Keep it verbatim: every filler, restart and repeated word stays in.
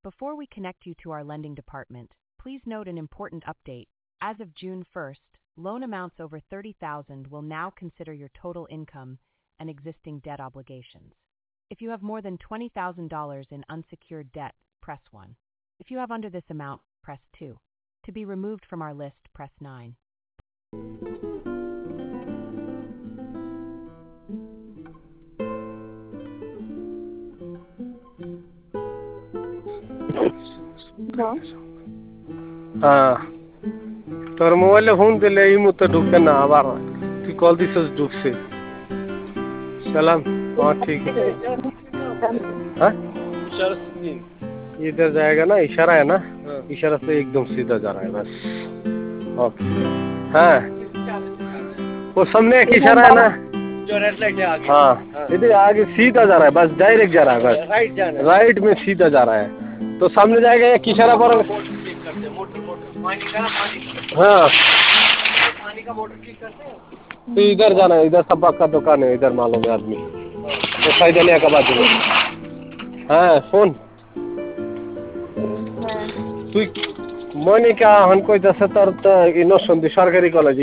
Before we connect you to our lending department, please note an important update. As of June first, loan amounts over thirty thousand dollars will now consider your total income and existing debt obligations. If you have more than twenty thousand dollars in unsecured debt, press one. If you have under this amount, press two. To be removed from our list, press nine. हाँ তোর মোবাইলে phone দিলে এই মুহূর্তে ঢুকবে না আবার তুই কল দিছিস ঢুকছে সালাম हाँ ठीक है हाँ इधर जाएगा ना इशारा है ना इशारा से एकदम सीधा जा रहा है बस ओके हाँ वो सामने एक इशारा है ना जो रेड लाइट है आगे हाँ इधर आगे सीधा जा रहा है बस डायरेक्ट जा रहा है बस राइट जाना है राइट में सीधा जा रहा है तो सामने जाएगा एक इशारा पर मोटर मोटर पानी का पानी हाँ पानी का मोटर ठीक करते हैं तो इधर जाना है इधर सबक का दुकान है इधर मालूम है आदमी तो फायदा का बात है हाँ फोन তুই মনিকা হন কইতাছে তোর তো ইনোসন্দি সরকারি কলেজ